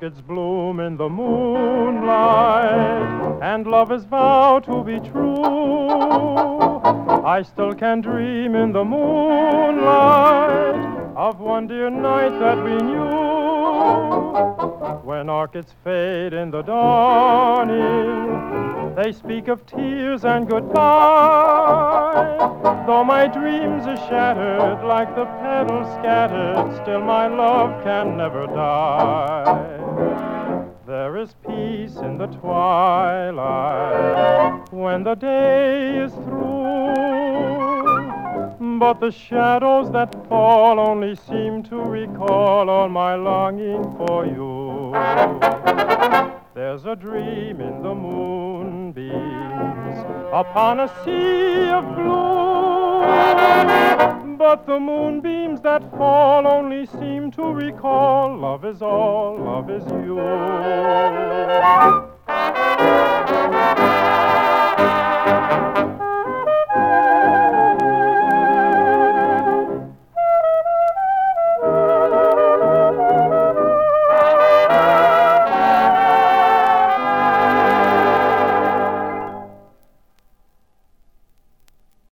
orchids bloom in the moonlight, and lovers vow to be true, I still can dream in the moonlight of one dear night that we knew. When orchids fade in the dawning, they speak of tears and goodbye. Though my dreams are shattered like the petals scattered, still my love can never die. There is peace in the twilight when the day is through, but the shadows that fall only seem to recall all my longing for you. There's a dream in the moonbeams upon a sea of blue, but the moonbeams that fall only seem to recall love is all, love is you.